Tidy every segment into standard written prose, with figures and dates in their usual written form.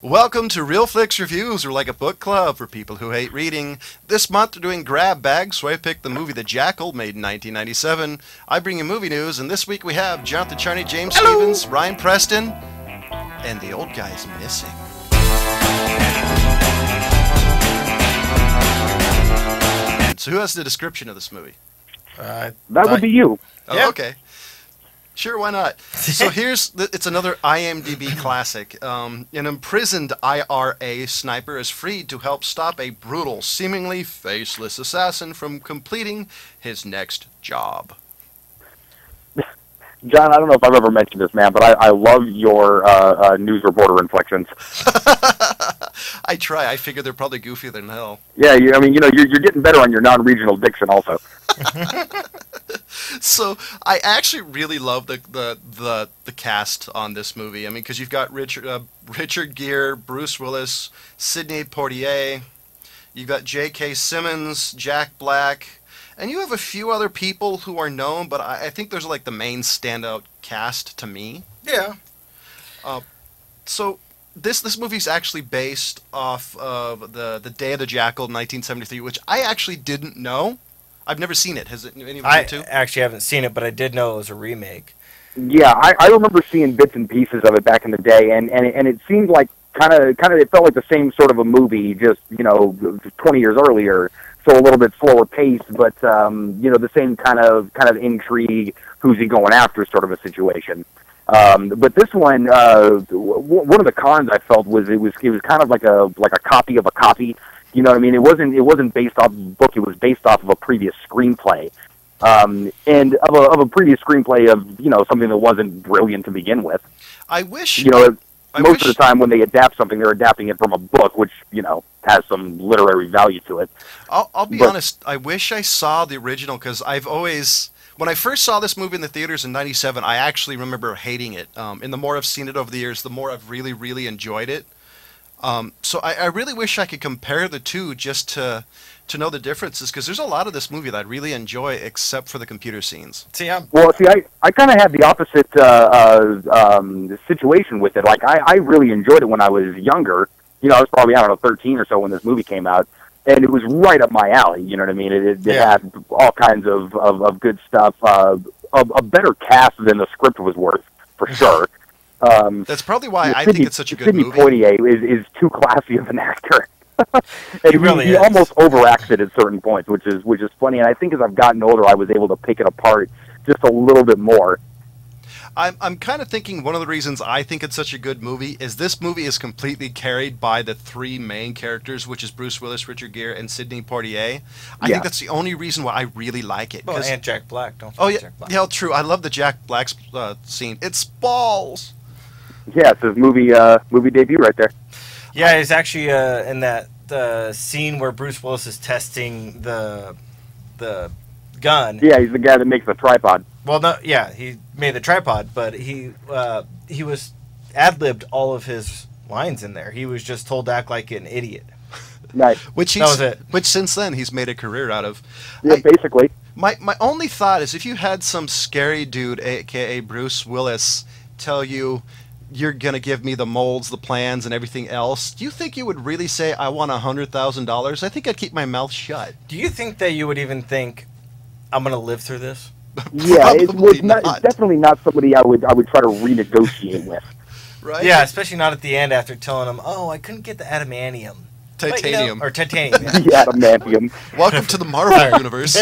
Welcome to Real Flicks Reviews. We're like a book club for people who hate reading. This month we're doing Grab Bag, so I picked the movie The Jackal, made in 1997. I bring you movie news, and this week we have Jonathan Charney, James Stevens, Ryan Preston, and the old guy's missing. So who has the description of this movie? That would be you. Oh, Yeah. okay. Sure, why not? So it's another IMDb classic. An imprisoned IRA sniper is freed to help stop a brutal, seemingly faceless assassin from completing his next job. John, I don't know if I've ever mentioned this, man, but I love your news reporter inflections. I try. I figure they're probably goofier than hell. Yeah, you're getting better on your non-regional diction also. So I actually really love the cast on this movie. I mean, because you've got Richard Gere, Bruce Willis, Sidney Poitier, you've got J.K. Simmons, Jack Black, and you have a few other people who are known, but I think there's like the main standout cast to me. Yeah. So this movie's actually based off of the Day of the Jackal, 1973, which I actually didn't know. I've never seen it. Has it anyone I too? actually haven't seen it, but I did know it was a remake. Yeah, I remember seeing bits and pieces of it back in the day, and it seemed like kind of it felt like the same sort of a movie, just 20 years earlier. So a little bit slower paced, but the same kind of intrigue. Who's he going after? Sort of a situation. But this one, one of the cons I felt was it was kind of like a copy of a copy. You know what I mean? It wasn't based off of a book. It was based off of a previous screenplay, and of a previous screenplay of something that wasn't brilliant to begin with. I wish. Most of the time when they adapt something, they're adapting it from a book, which has some literary value to it. I'll be honest. I wish I saw the original because when I first saw this movie in the theaters in '97, I actually remember hating it. And the more I've seen it over the years, the more I've really, really enjoyed it. So I really wish I could compare the two just to know the differences, because there's a lot of this movie that I really enjoy except for the computer scenes. I kind of had the opposite situation with it. Like, I really enjoyed it when I was younger. I was probably, 13 or so when this movie came out, and it was right up my alley, you know what I mean? It had all kinds of good stuff, a better cast than the script was worth, for sure. That's probably why I think it's such a good movie. Sidney Poitier is too classy of an actor. He really he is. almost overacts it at certain points, which is funny. And I think as I've gotten older, I was able to pick it apart just a little bit more. I'm kind of thinking one of the reasons I think it's such a good movie is this movie is completely carried by the three main characters, which is Bruce Willis, Richard Gere, and Sidney Poitier. I think that's the only reson why I really like it. Well, and Jack Black, don't Oh, forget yeah, Jack Black. yeah, true. I love the Jack Black's scene. It's balls. Yeah, it's his movie debut right there. Yeah, he's actually in that scene where Bruce Willis is testing the gun. Yeah, he's the guy that makes the tripod. Well, no, yeah, he made the tripod, but he was ad-libbed all of his lines in there. He was just told to act like an idiot. Nice. Which That was it. Which since then he's made a career out of. Yeah, basically. My only thought is if you had some scary dude, aka Bruce Willis, tell you you're gonna give me the molds, the plans, and everything else, do you think you would really say I want $100,000? I think I'd keep my mouth shut. Do you think that you would even think, I'm going to live through this? Yeah, it's not. definitely not somebody I would try to renegotiate with. Right? Yeah, especially not at the end after telling him, oh, I couldn't get the adamantium. Titanium. Or titanium. Yeah. The adamantium. Welcome to the Marvel Universe.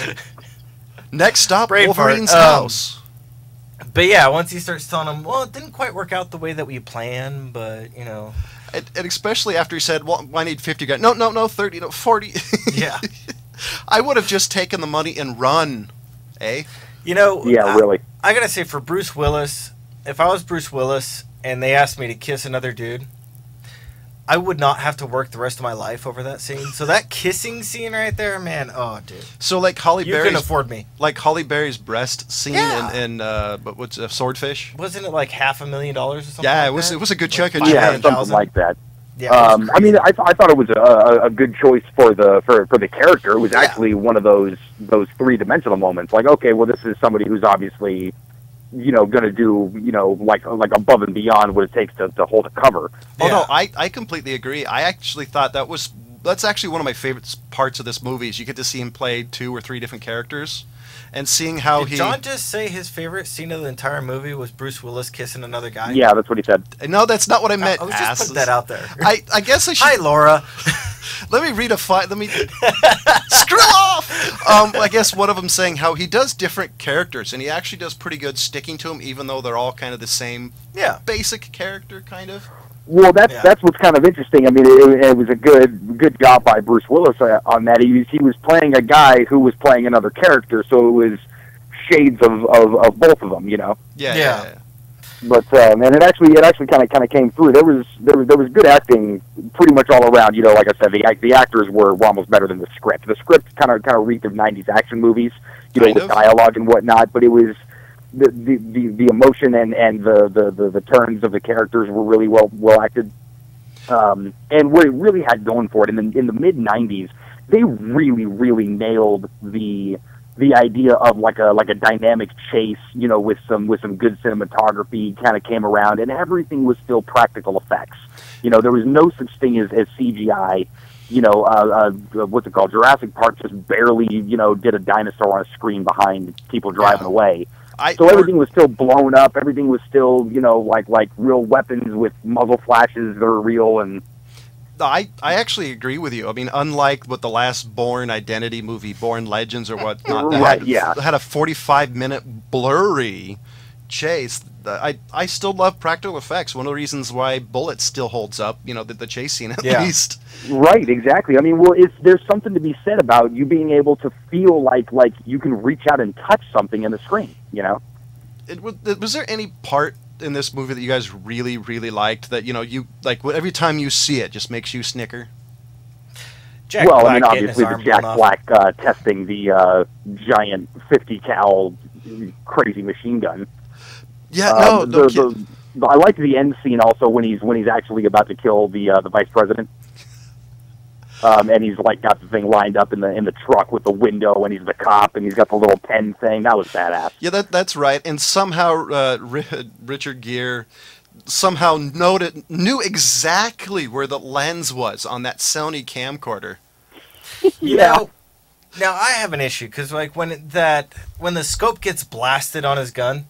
Next stop, Brain Wolverine's fart. house. But yeah, once he starts telling him, well, it didn't quite work out the way that we planned, but, And especially after he said, well, I need 50 grand. No, 30, no, 40. Yeah. I would have just taken the money and run. Eh? Yeah, really. I gotta say, for Bruce Willis, if I was Bruce Willis and they asked me to kiss another dude, I would not have to work the rest of my life over that scene. So that kissing scene right there, man, oh, dude. So like Holly You Berry's, couldn't afford me. like Holly Berry's breast scene Yeah. in but what's Swordfish? Wasn't it like $500,000 or something? Yeah, like it was. that? It was a good chunk of Like change. Yeah, 500,000. something like that. Yeah, it was I mean, I thought it was a good choice for the character. It was actually one of those 3-dimensional moments. Like, okay, well, this is somebody who's obviously, going to do, like above and beyond what it takes to hold a cover. Oh Yeah. no, I completely agree. I actually thought that's actually one of my favorite parts of this movie. Is you get to see him play 2 or 3 different characters, and seeing how Did John just say his favorite scene of the entire movie was Bruce Willis kissing another guy? Yeah, that's what he said. No, that's not what I meant. I was just putting that out there. I guess I should. Hi, Laura. Let me read Let me screw off. I guess one of them saying how he does different characters, and he actually does pretty good sticking to them, even though they're all kind of the same Yeah. basic character, kind of. Well, that's Yeah. that's what's kind of interesting. I mean, it was a good job by Bruce Willis on that. He was playing a guy who was playing another character, so it was shades of both of them, Yeah. Yeah. But and it actually kind of came through. There was good acting pretty much all around. Like I said, the actors were almost better than the script. The script kind of reeked of '90s action movies, Kind with of. dialogue and whatnot. But it was the emotion and the turns of the characters were really well acted. And what it really had going for it in the mid '90s, they really nailed the idea of like a dynamic chase, with some good cinematography kind of came around, and everything was still practical effects. There was no such thing as CGI. What's it called? Jurassic Park just barely, did a dinosaur on a screen behind people driving away. So everything was still blown up. Everything was still, like real weapons with muzzle flashes that are real. And I actually agree with you. I mean, unlike what the last Bourne Identity movie, Bourne Legends or whatnot, that Right, had a 45-minute blurry chase. I still love practical effects. One of the reasons why Bullet still holds up, the chase scene at least. Right, exactly. I mean, well, there's something to be said about you being able to feel like you can reach out and touch something in the screen, Was there any part in this movie that you guys really, really liked that, you like every time you see it just makes you snicker? Jack well, Black I mean, getting his obviously the arm Jack blown off. Black testing the giant 50 cal crazy machine gun. Yeah, I like the end scene also when he's actually about to kill the vice president. And he's got the thing lined up in the truck with the window, and he's the cop, and he's got the little pen thing. That was badass. Yeah, that's right. And somehow Richard Gere somehow knew exactly where the lens was on that Sony camcorder. Now I have an issue because when the scope gets blasted on his gun.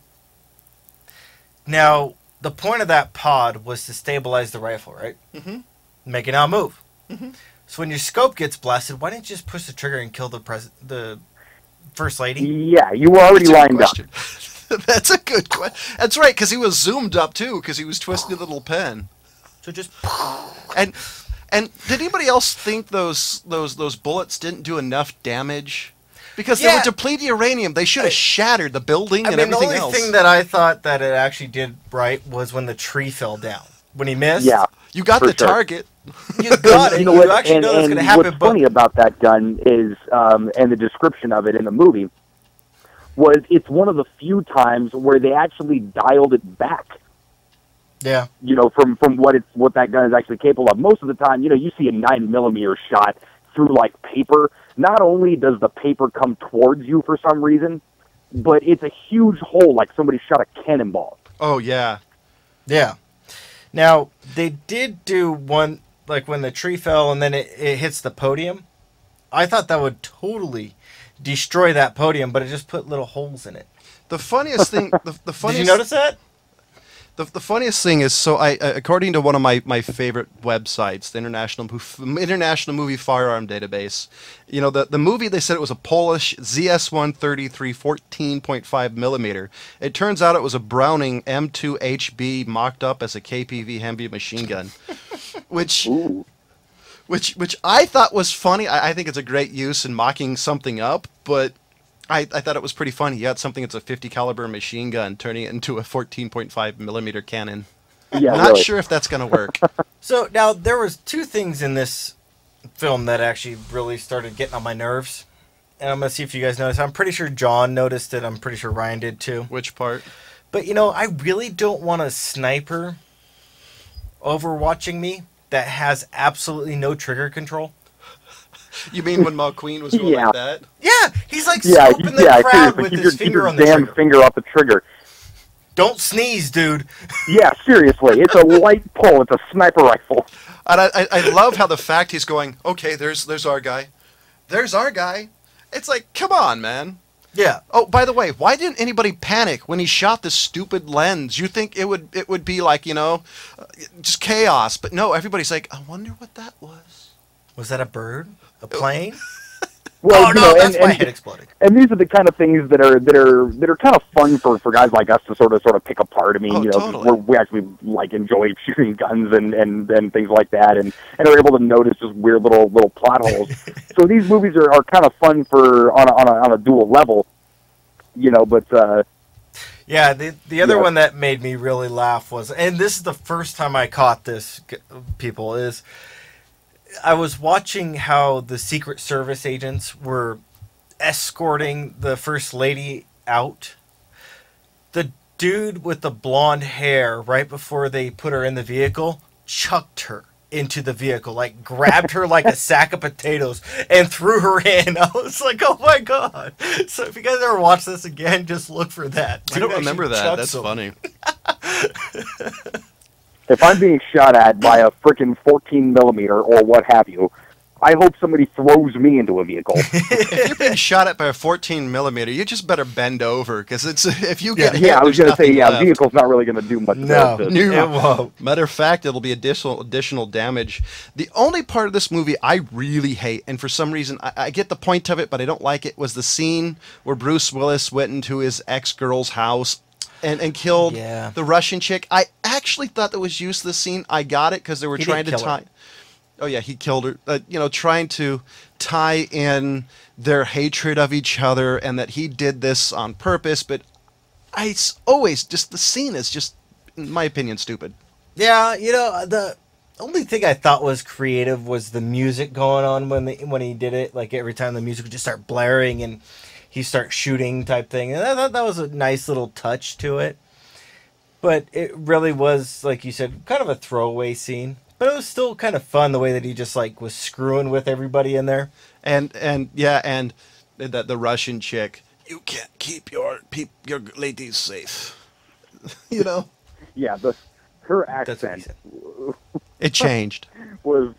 Now the point of that pod was to stabilize the rifle, right? Mm-hmm. Make it not move. Mm-hmm. So when your scope gets blasted, why didn't you just push the trigger and kill the first lady? Yeah, you were already lined up. That's a good question. That's right, because he was zoomed up too, because he was twisting the little pen. So just And did anybody else think those bullets didn't do enough damage? Because they were depleting uranium. They should have shattered the building and everything the only else. thing that I thought that it actually did right was when the tree fell down. When he missed. Yeah, you got the sure. target. You got it. You know You what? actually know that's going to happen. What's funny about that gun is, and the description of it in the movie, was it's one of the few times where they actually dialed it back. Yeah. From what that gun is actually capable of. Most of the time, you see a 9mm shot through paper. Not only does the paper come towards you for some reason, but it's a huge hole, like somebody shot a cannonball. Oh yeah. Yeah. Now they did do one when the tree fell and then it hits the podium. I thought that would totally destroy that podium, but it just put little holes in it. The funniest thing. The funniest. Did you notice that? The funniest thing is, so according to one of my favorite websites, the International Movie Firearm Database, the movie, they said it was a Polish ZS-133 14.5 millimeter. It turns out it was a Browning M2HB mocked up as a KPV heavy machine gun, which I thought was funny. I think it's a great use in mocking something up, but I thought it was pretty funny. You had something that's a 50 caliber machine gun turning it into a 14.5 millimeter cannon. Yeah, Not really. sure if that's going to work. So now there was two things in this film that actually really started getting on my nerves. And I'm going to see if you guys noticed. I'm pretty sure John noticed it. I'm pretty sure Ryan did too. Which part? But I really don't want a sniper overwatching me that has absolutely no trigger control. You mean when McQueen was going like that? Yeah, he's Yeah, scoping the crowd seriously, with keep his your finger on the damn trigger. finger off the trigger. Don't sneeze, dude. Yeah, seriously, it's a light pull. It's a sniper rifle. And I love how the fact he's going, okay, there's our guy. There's our guy. It's like, come on, man. Yeah. Oh, by the way, why didn't anybody panic when he shot the stupid lens? You think it would be like, just chaos. But no, everybody's like, I wonder what that was. Was that a bird? A plane? Well, Oh no, that's my head exploding. And these are the kind of things that are kind of fun for guys like us to sort of pick apart. I mean, totally. we actually like enjoy shooting guns and things like that, and are able to notice just weird little plot holes. So these movies are kind of fun for on a dual level, But yeah, the other one that made me really laugh was, and this is the first time I caught this, people, is I was watching how the Secret Service agents were escorting the First Lady out. The dude with the blonde hair, right before they put her in the vehicle, chucked her into the vehicle, like grabbed her like a sack of potatoes and threw her in. I was like, oh my god. So if you guys ever watch this again, just look for that. I don't Dude remember actually that. chucked That's someone. funny. if I'm being shot at by a frickin' 14 millimeter or what have you, I hope somebody throws me into a vehicle. If you're being shot at by a 14 millimeter, you just better bend over because if you get hit, Yeah, I was there's going to say, nothing yeah, left. vehicle's not really going to do much. No, to- it won't. Matter of fact, it'll be additional damage. The only part of this movie I really hate, and for some reason I get the point of it, but I don't like it, was the scene where Bruce Willis went into his ex-girl's house and killed Yeah. the Russian chick. I actually thought there was use to the scene. I got it because they were He trying didn't to kill her. tie. Oh yeah, he killed her. Trying to tie in their hatred of each other, and that he did this on purpose. But always just the scene is just, in my opinion, stupid. Yeah, the only thing I thought was creative was the music going on when he did it. Like every time the music would just start blaring and he start shooting type thing. And I thought that was a nice little touch to it. But it really was, like you said, kind of a throwaway scene. But it was still kind of fun the way that he just like was screwing with everybody in there. And that the Russian chick, you can't keep your ladies safe. Yeah, her That's what he accent said. It changed. was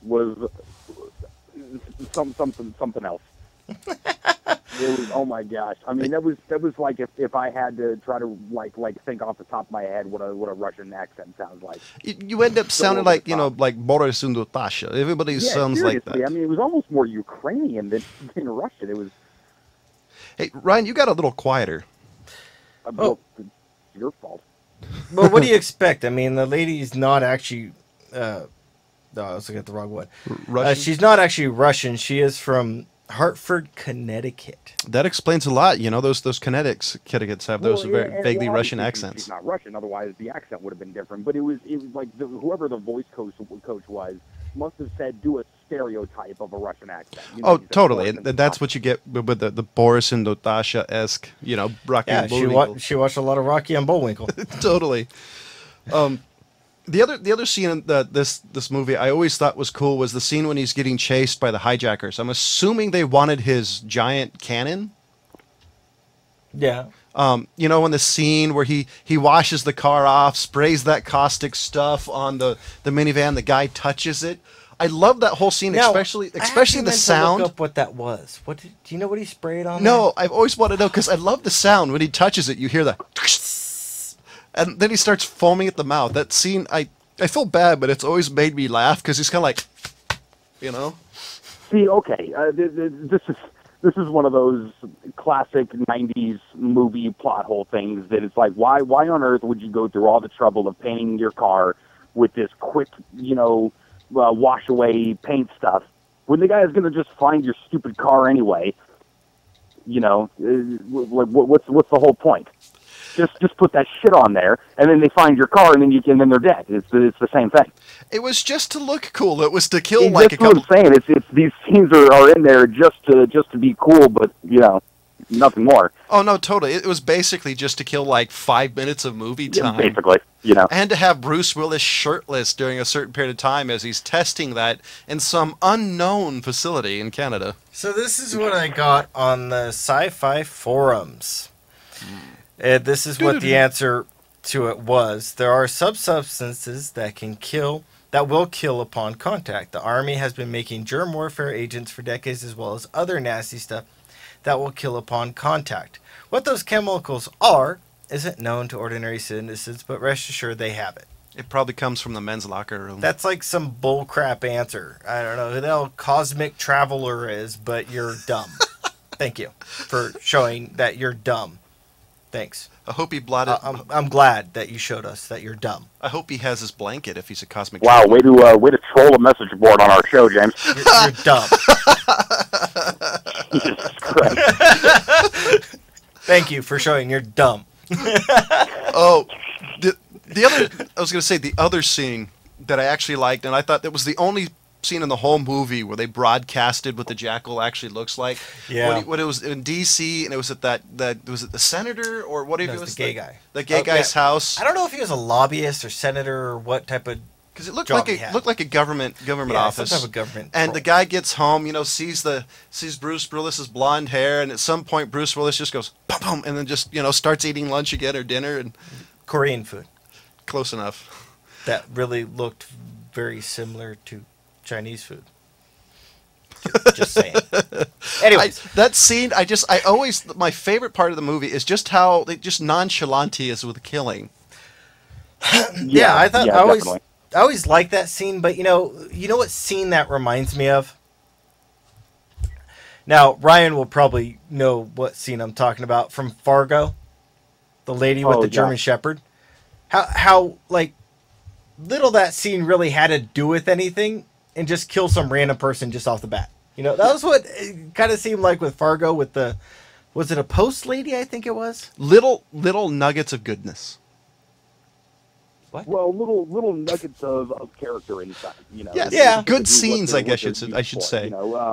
something else. It was, oh my gosh! I mean, that was like if I had to try to like think off the top of my head what a Russian accent sounds like. You end up sounding like like Boris and Natasha. Everybody sounds like seriously. that. I mean, it was almost more Ukrainian than Russian. It was. Hey Ryan, you got a little quieter. Well, it's your fault. Well, what do you expect? I mean, the lady's not actually... no, I was looking at the wrong one. Russian. She's not actually Russian. She is from Hartford, Connecticut. That explains a lot. Those Connecticut's have those Well, very and vaguely Russian obviously accents. She's not Russian, otherwise the accent would have been different. But it was like whoever the voice coach was must have said do a stereotype of a Russian accent. Oh, he said totally. Boris And that's what you get with the Boris and Natasha-esque, Rocky Yeah, and she Bullwinkle. she watched a lot of Rocky and Bullwinkle. Totally. The other scene in this movie I always thought was cool was the scene when he's getting chased by the hijackers. I'm assuming they wanted his giant cannon. Yeah. In the scene where he washes the car off, sprays that caustic stuff on the minivan, the guy touches it. I love that whole scene, Now, especially I actually the meant to sound. look up what that was. Do you know what he sprayed on? No, I've always wanted to know because I love the sound when he touches it. You hear the, and then he starts foaming at the mouth. That scene, I feel bad, but it's always made me laugh because he's kind of like, See, okay, this is one of those classic '90s movie plot hole things that it's like, why on earth would you go through all the trouble of painting your car with this quick, wash away paint stuff when the guy is going to just find your stupid car anyway? What's the whole point? Just put that shit on there, and then they find your car, and then they're dead. It's the same thing. It was just to look cool. It was to kill That's like a what I'm couple. saying. It's these scenes are in there just to be cool, but nothing more. Oh no, totally. It was basically just to kill like 5 minutes of movie time. Basically, And to have Bruce Willis shirtless during a certain period of time as he's testing that in some unknown facility in Canada. So this is what I got on the sci-fi forums. This is what the answer to it was, there are substances that will kill upon contact. The Army has been making germ warfare agents for decades, as well as other nasty stuff that will kill upon contact. What those chemicals are isn't known to ordinary citizens, but rest assured they have it. It probably comes from the men's locker room. That's like some bullcrap answer. I don't know who the hell Cosmic Traveler is, but you're dumb. Thank you for showing that you're dumb. Thanks. I hope he blotted. I'm glad that you showed us that you're dumb. I hope he has his blanket if he's a cosmic. Wow, way to troll a message board on our show, James. You're dumb. Jesus Christ. Thank you for showing you're dumb. Oh, the other. I was going to say the other scene that I actually liked, and I thought that was the only scene in the whole movie where they broadcasted what the jackal actually looks like. Yeah. When it was in D.C. and it was at that was it the senator or what? No, it was the gay guy. The gay guy's house. I don't know if he was a lobbyist or senator or what type of. Because it looked job like a government office. Some type of government. And role. the guy gets home, sees Bruce Willis's blonde hair, and at some point Bruce Willis just goes boom, boom, and then just starts eating lunch again or dinner, and Korean food. close enough. That really looked very similar to Chinese food. Just saying. Anyways, that scene, my favorite part of the movie is just how just nonchalant he is with killing. yeah, I thought definitely. I always liked that scene, but you know what scene that reminds me of? Now, Ryan will probably know what scene I'm talking about from Fargo. The lady with the German Shepherd. How like little that scene really had to do with anything and just kill some random person just off the bat. That was what it kind of seemed like with Fargo with was it a post lady, I think it was? Little nuggets of goodness. What? Well, little nuggets of character inside, Yes. Yeah. Good scenes, I guess I should say.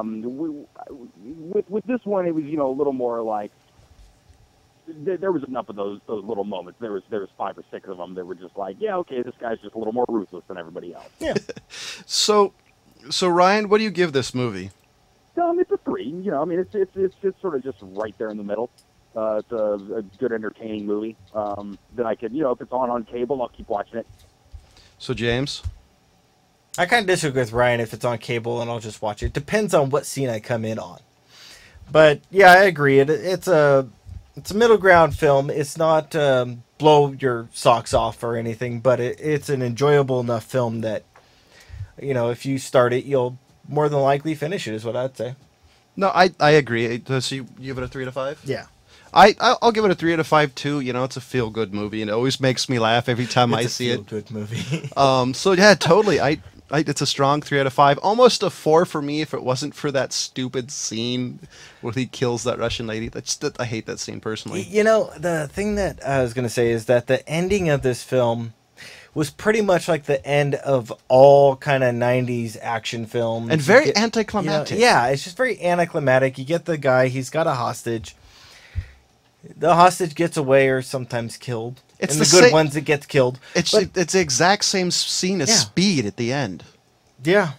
With this one, it was a little more like there was enough of those little moments. There was 5 or 6 of them that were just like, yeah, okay, this guy's just a little more ruthless than everybody else. Yeah. So Ryan, what do you give this movie? It's a 3. It's sort of just right there in the middle. It's a good, entertaining movie that I could, if it's on cable, I'll keep watching it. So James, I kind of disagree with Ryan. If it's on cable, and I'll just watch it. Depends on what scene I come in on. But yeah, I agree. It's a middle ground film. It's not blow your socks off or anything, but it's an enjoyable enough film that if you start it, you'll more than likely finish it. Is what I'd say. no, I agree. So you give it a 3 out of 5? Yeah. I'll give it a 3 out of 5 too. It's a feel good movie, and it always makes me laugh every time I see it. It's a good movie. So yeah, totally. It's a strong 3 out of 5. Almost a 4 for me if it wasn't for that stupid scene where he kills that Russian lady. I hate that scene personally. The thing that I was gonna say is that the ending of this film was pretty much like the end of all kind of 90s action films. And very anticlimactic. Yeah, it's just very anticlimactic. You get the guy, he's got a hostage. The hostage gets away or sometimes killed. It's and the the good same- ones that gets killed. It's the exact same scene as Yeah. Speed at the end. Yeah.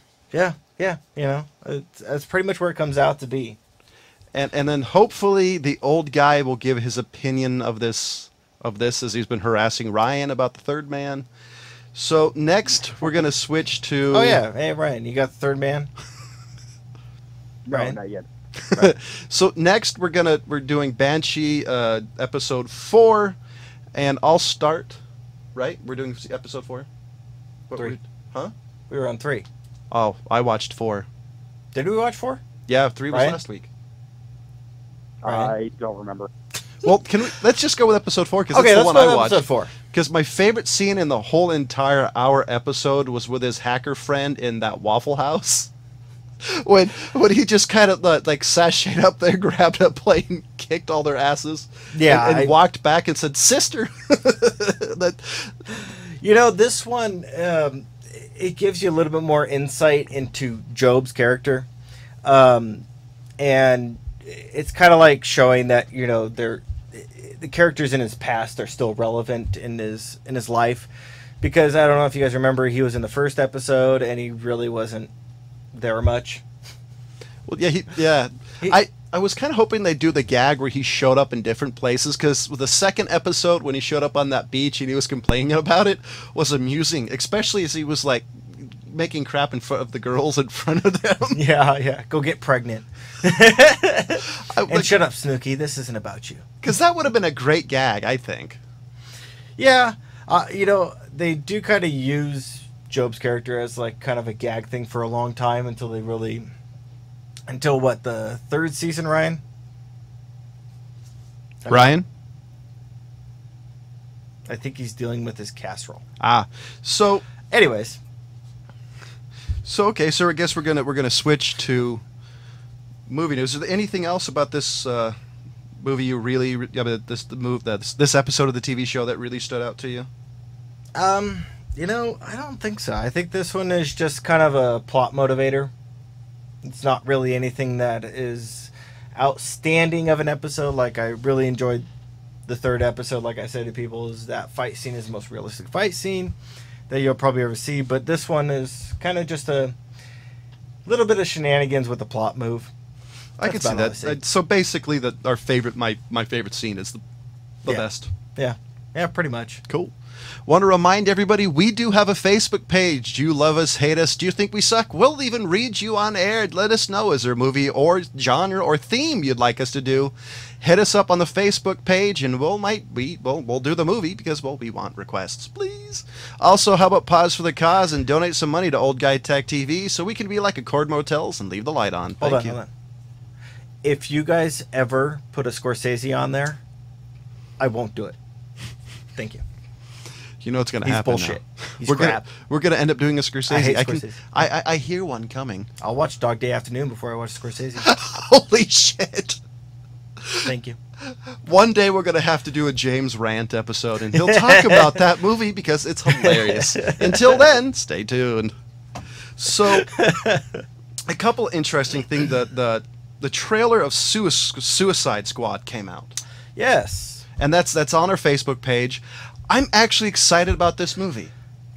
That's pretty much where it comes out to be. And then hopefully the old guy will give his opinion of this as he's been harassing Ryan about the third man. So next we're gonna switch to Oh yeah, hey Ryan, you got the third man? No, Right. not yet. So next we're doing Banshee episode 4, and I'll start. Right? We're doing episode 4. What 3. Huh? We were on 3. Oh, I watched 4. Did we watch 4? Yeah, 3 was Ryan? last week. Ryan? I don't remember. Well, let's just go with episode 4 because Okay, it's the let's one go I to watched. episode 4. Because my favorite scene in the whole entire hour episode was with his hacker friend in that Waffle House. when he just kind of like sashayed up there, grabbed a plate, and kicked all their asses. Yeah, and walked back and said, "Sister." This one, it gives you a little bit more insight into Job's character. And it's kind of like showing that, the characters in his past are still relevant in his life. Because I don't know if you guys remember, he was in the first episode and he really wasn't there much. Well, yeah, I was kind of hoping they'd do the gag where he showed up in different places, because the second episode when he showed up on that beach and he was complaining about it was amusing, especially as he was like making crap in front of the girls in front of them. Yeah. Go get pregnant. And shut up, Snooki. This isn't about you. Because that would have been a great gag, I think. Yeah. They do kind of use Job's character as like kind of a gag thing for a long time until what, the third season, Ryan? Ryan? I think he's dealing with his casserole. So anyways. Okay, so I guess we're gonna switch to movie news. Is there anything else about this movie you really this episode of the TV show that really stood out to you? I don't think so. I think this one is just kind of a plot motivator. It's not really anything that is outstanding of an episode. Like, I really enjoyed the third episode. Like I said to people, is that fight scene is the most realistic fight scene that you'll probably ever see. But this one is kind of just a little bit of shenanigans with the plot move. I can see that. So basically, my favorite scene is the best. Yeah, pretty much. Cool. Want to remind everybody, we do have a Facebook page. Do you love us, hate us? Do you think we suck? We'll even read you on air. Let us know, is there a movie or genre or theme you'd like us to do? Hit us up on the Facebook page, and we'll do the movie, because we want requests, please. Also, how about pause for the cause and donate some money to Old Guy Tech TV so we can be like Accord Motels and leave the light on. Thank you. Hold on. If you guys ever put a Scorsese on there, I won't do it. Thank you. You know what's going to happen. He's bullshit. Now. He's crap. We're going to end up doing a Scorsese. I hate Scorsese. I hear one coming. I'll watch Dog Day Afternoon before I watch Scorsese. Holy shit. Thank you. One day we're going to have to do a James Rant episode, and he'll talk about that movie because it's hilarious. Until then, stay tuned. So, a couple interesting things. The trailer of Suicide Squad came out. Yes. And that's on our Facebook page. I'm actually excited about this movie.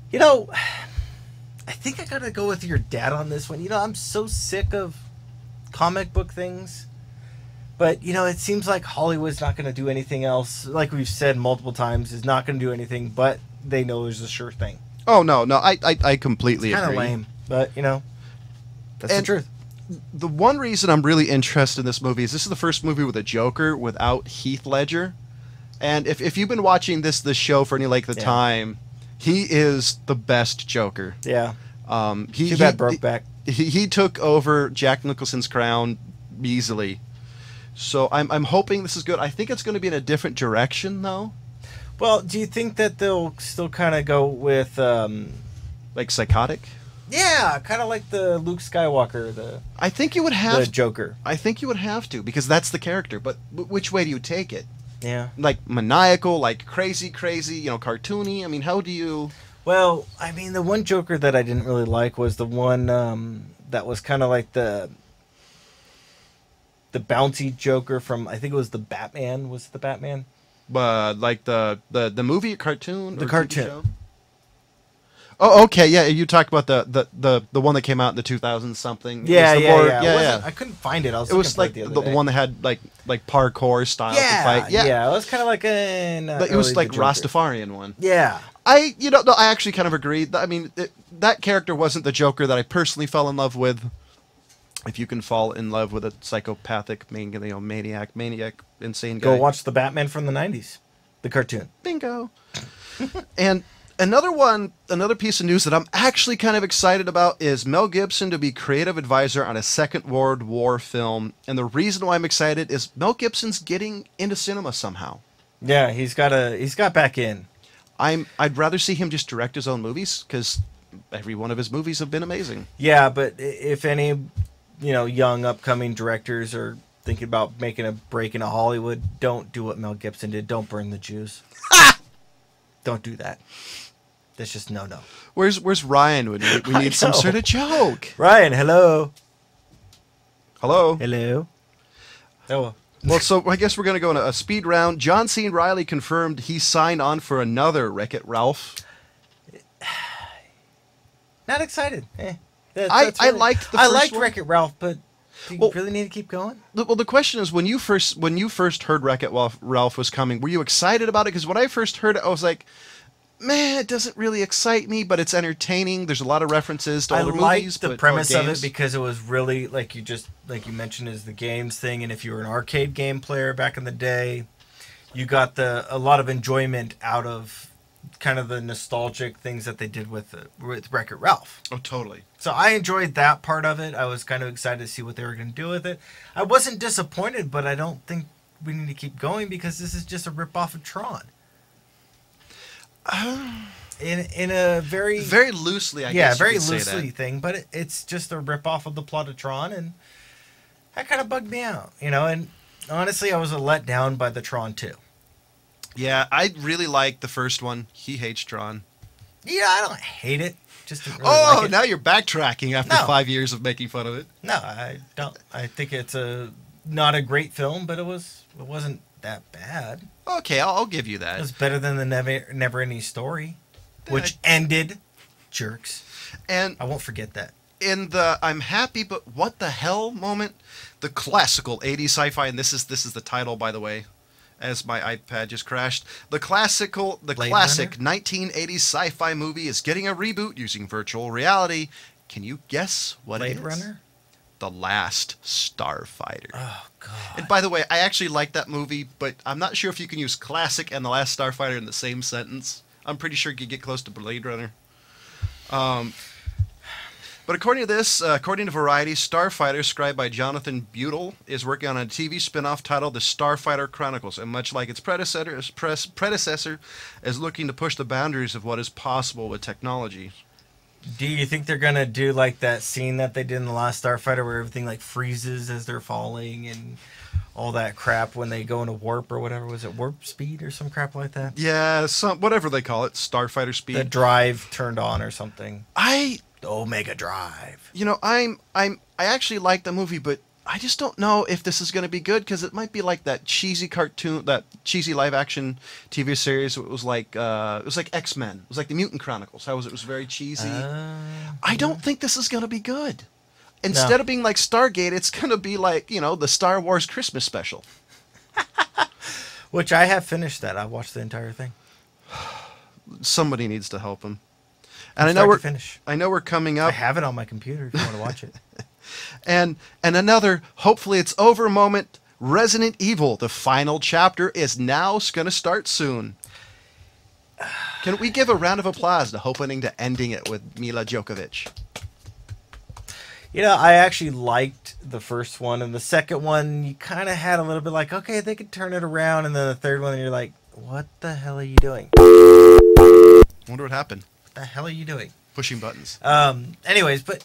I think I gotta go with your dad on this one. I'm so sick of comic book things. But, it seems like Hollywood's not going to do anything else. Like we've said multiple times, is not going to do anything, but they know there's a sure thing. Oh, no, I completely agree. It's kind of lame, but, that's the truth. The one reason I'm really interested in this movie is this is the first movie with a Joker without Heath Ledger. And if you've been watching this show for any length of time, he is the best Joker. Yeah. Too bad Brokeback. He took over Jack Nicholson's crown easily. So I'm hoping this is good. I think it's going to be in a different direction, though. Well, do you think that they'll still kind of go with... like psychotic? Yeah, kind of like the Luke Skywalker, I think you would have... The Joker. I think you would have to, because that's the character. But which way do you take it? Yeah. Like maniacal, like crazy, cartoony? I mean, how do you... Well, the one Joker that I didn't really like was the one that was kind of like the bouncy Joker from, I think it was the Batman. Was it the Batman? Like the movie, cartoon? The cartoon. Oh, okay, yeah. You talked about the one that came out in the 2000s something. Yeah. I couldn't find it. It was like the one that had like parkour style to fight. Yeah. It was kind of like it was like Rastafarian one. Yeah. I actually kind of agreed. I mean, that character wasn't the Joker that I personally fell in love with. If you can fall in love with a psychopathic, maniac, insane guy. Go watch the Batman from the 90s, the cartoon. Bingo. And another piece of news that I'm actually kind of excited about is Mel Gibson to be creative advisor on a Second World War film. And the reason why I'm excited is Mel Gibson's getting into cinema somehow. Yeah, he's got back in. I'd rather see him just direct his own movies, because every one of his movies have been amazing. Yeah, but if any, young upcoming directors are thinking about making a break into Hollywood, don't do what Mel Gibson did. Don't burn the Jews. Don't do that. That's just no. Where's Ryan? We need some sort of joke. Ryan, hello. Hello. Hello. Oh. Well, so I guess we're going to go on a speed round. John C. Reilly confirmed he signed on for another Wreck-It Ralph. Not excited. I liked the first one. Wreck-It Ralph, but Do you Well- really need to keep going? Well, the question is, when you first heard Wreck-It Ralph was coming, were you excited about it? Because when I first heard it, I was like, man, it doesn't really excite me, but it's entertaining. There's a lot of references to I older liked movies. the premise of it because it was really like you mentioned is the games thing, and if you were an arcade game player back in the day, you got a lot of enjoyment out of kind of the nostalgic things that they did with Wreck-It Ralph. Oh, totally. So I enjoyed that part of it. I was kind of excited to see what they were going to do with it. I wasn't disappointed, but I don't think we need to keep going because this is just a rip-off of Tron. In a very loosely, I guess. very you could say loosely that. thing, but it's just a rip-off of the plot of Tron, and that kind of bugged me out, And honestly, I was let down by the Tron 2. Yeah, I really liked the first one. He hates Tron. Yeah, I don't hate it. Just didn't really like it. Now you're backtracking after No. 5 years of making fun of it. No, I don't. I think it's not a great film, but it wasn't that bad. Okay, I'll give you It that. was better than the Never Ending Story, which ended. Jerks. And I won't forget that. in the "I'm happy, but what the hell" moment, the classical 80s sci-fi, and this is the title, by the way, as my iPad just crashed. The classic Blade 1980s sci-fi movie is getting a reboot using virtual reality. Can you guess what Blade it is? Runner? The Last Starfighter. Oh, God. And by the way, I actually like that movie, but I'm not sure if you can use classic and The Last Starfighter in the same sentence. I'm pretty sure you could get close to Blade Runner. But according to Variety, Starfighter, scribed by Jonathan Butel, is working on a TV spin-off titled The Starfighter Chronicles, and much like its predecessor, is looking to push the boundaries of what is possible with technology. Do you think they're gonna do like that scene that they did in the Last Starfighter, where everything like freezes as they're falling and all that crap when they go into warp or whatever? Was it warp speed or some crap like that? Yeah, whatever they call it, Starfighter speed. The drive turned on or something. I The Omega Drive. I actually like the movie, but I just don't know if this is going to be good because it might be like that cheesy cartoon, that cheesy live action TV series. It was like X-Men. It was like the Mutant Chronicles. It was very cheesy. I don't think this is going to be good. Instead of being like Stargate, it's going to be like, the Star Wars Christmas special. Which I have finished that. I watched the entire thing. Somebody needs to help him. And Finish. I know we're coming I up. have it on my computer if you want to watch it. And another, hopefully it's over moment, Resident Evil, the final chapter is now going to start soon. Can we give a round of applause to opening to ending it with Mila Djokovic? I actually liked the first one, and the second one, you kind of had a little bit like, okay, they could turn it around, and then the third one, you're like, what the hell are you doing? Wonder what happened. What the hell are you doing? Pushing buttons. Anyways, but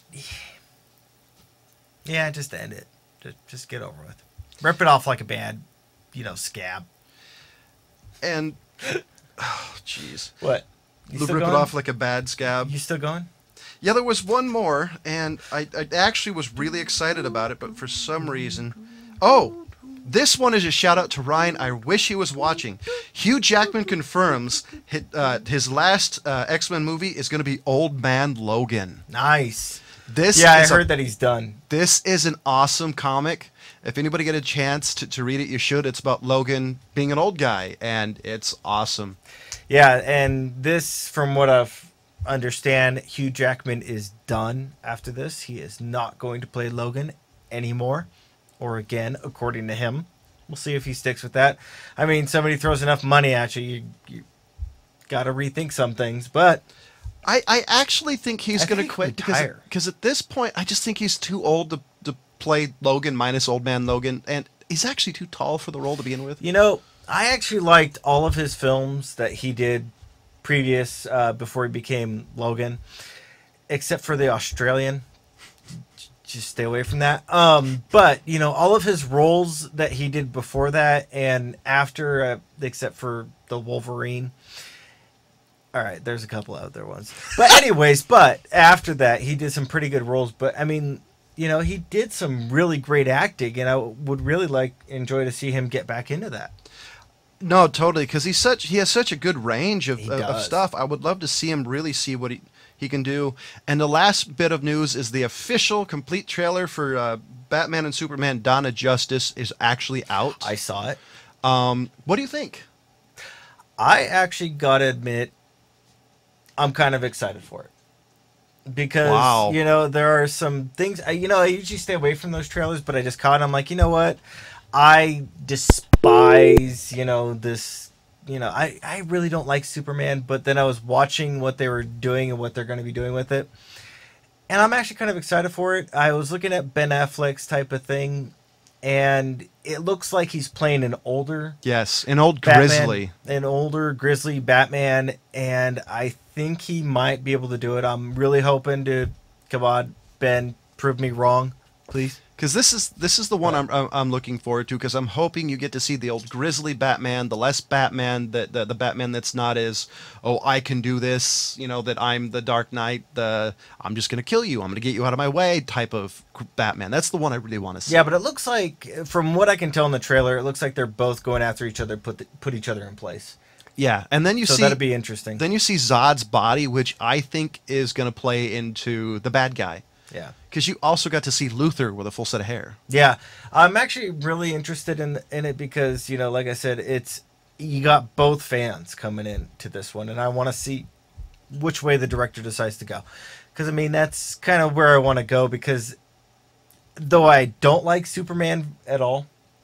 yeah, just end it. Just get over with. Rip it off like a bad, scab. And, oh, jeez. What? You still Rip going? it off like a bad scab. You still going? Yeah, there was one more, and I actually was really excited about it, but for some reason... Oh! This one is a shout out to Ryan. I wish he was watching. Hugh Jackman confirms his last X-Men movie is going to be Old Man Logan. Nice. This Yeah, I is heard that he's done. This is an awesome comic. If anybody get a chance to read it, you should. It's about Logan being an old guy, and it's awesome. Yeah, and this, from what I've understand, Hugh Jackman is done after this. He is not going to play Logan anymore, or again, according to him. We'll see if he sticks with that. I mean, somebody throws enough money at you, you got to rethink some things, but... I actually think he's going to think quit retire. because at this point, I just think he's too old to play Logan minus Old Man Logan, and he's actually too tall for the role to begin with. I actually liked all of his films that he did previous, before he became Logan, except for the Australian. Just stay away from that. But, all of his roles that he did before that and after, except for the Wolverine. All right, there's a couple other ones. But anyways, after that, he did some pretty good roles. But, I mean, he did some really great acting, and I would really enjoy to see him get back into that. No, totally, because he has such a good range of does. stuff. I would love to see him really see what he can do. And the last bit of news is the official complete trailer for Batman and Superman: Dawn of Justice is actually out. I saw it. What do you think? I actually gotta admit, I'm kind of excited for it. Because, Wow. you know, there are some things, I usually stay away from those trailers, but I just caught it. I'm like, you know what? I despise, this, I really don't like Superman, but then I was watching what they were doing and what they're going to be doing with it. And I'm actually kind of excited for it. I was looking at Ben Affleck's type of thing, and it looks like he's playing an older Yes, an old Batman, grizzly. an older grizzly Batman, and I think he might be able to do it. I'm really hoping to, come on, Ben, prove me wrong, please. Because this is the one I'm looking forward to. Because I'm hoping you get to see the old grizzly Batman, the less Batman, the Batman that's not as, oh, I can do this, that I'm the Dark Knight, I'm just gonna kill you, I'm gonna get you out of my way type of Batman. That's the one I really want to see. Yeah, but it looks like, from what I can tell in the trailer, it looks like they're both going after each other, put each other in place. Yeah, and then So that'd be interesting. Then you see Zod's body, which I think is gonna play into the bad guy. Yeah. Because you also got to see Luthor with a full set of hair. Yeah, I'm actually really interested in it because, like I said, you got both fans coming in to this one, and I want to see which way the director decides to go. Because, that's kind of where I want to go, because though I don't like Superman at all,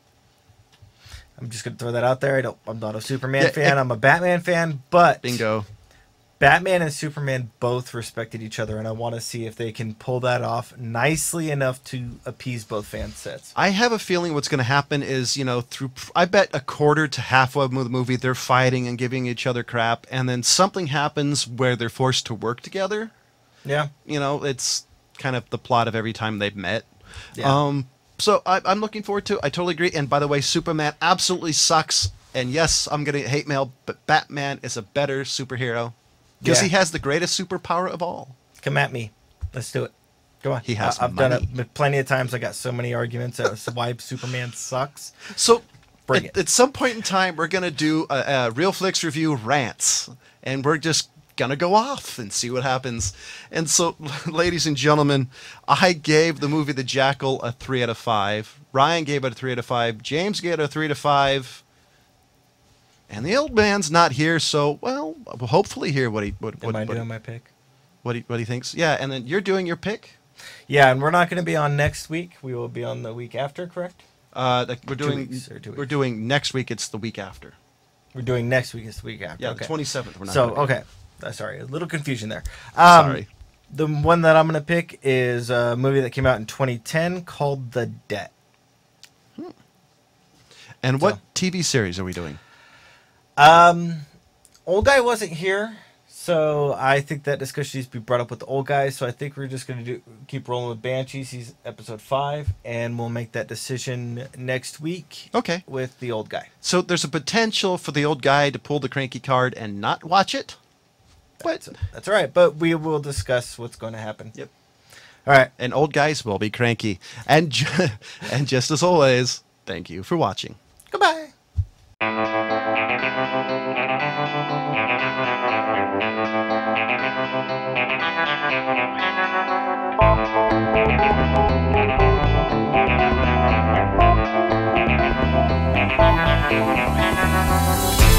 I'm just going to throw that out there. I'm not a Superman fan. I'm a Batman fan, but Bingo. Batman and Superman both respected each other, and I want to see if they can pull that off nicely enough to appease both fan sets. I have a feeling what's going to happen is, I bet a quarter to half of the movie they're fighting and giving each other crap, and then something happens where they're forced to work together. Yeah. It's kind of the plot of every time they've met. Yeah. So I'm looking forward to it. I totally agree. And by the way, Superman absolutely sucks. And yes, I'm going to hate mail, but Batman is a better superhero. Because he has the greatest superpower of all. Come at me. Let's do it. Go on. He has I've money. done it plenty of times. I got so many arguments as to why Superman sucks. So Bring it. At some point in time, we're going to do a Real Flicks Review rants. And we're just going to go off and see what happens. And so, ladies and gentlemen, I gave the movie The Jackal a 3 out of 5. Ryan gave it a 3 out of 5. James gave it a 3 out of 5. And the old man's not here, so we'll hopefully hear what he doing my pick? What he thinks. Yeah, and then you're doing your pick. Yeah, and we're not going to be on next week. We will be on the week after, correct? We're 2 weeks or 2 weeks. We're doing next week. It's the week after. We're doing next week. It's the week after. Yeah, okay. the 27th. We're not. So gonna be. okay, sorry, a little confusion there. Sorry. The one that I'm going to pick is a movie that came out in 2010 called The Debt. And what TV series are we doing? Old guy wasn't here, so I think that discussion needs to be brought up with the old guy. So I think we're just going to keep rolling with Banshees. He's episode 5, and we'll make that decision next week. Okay. With the old guy. So there's a potential for the old guy to pull the cranky card and not watch it. That's all right, but we will discuss what's going to happen. Yep. All right. And old guys will be cranky. And and just as always, thank you for watching. Goodbye. Thank you.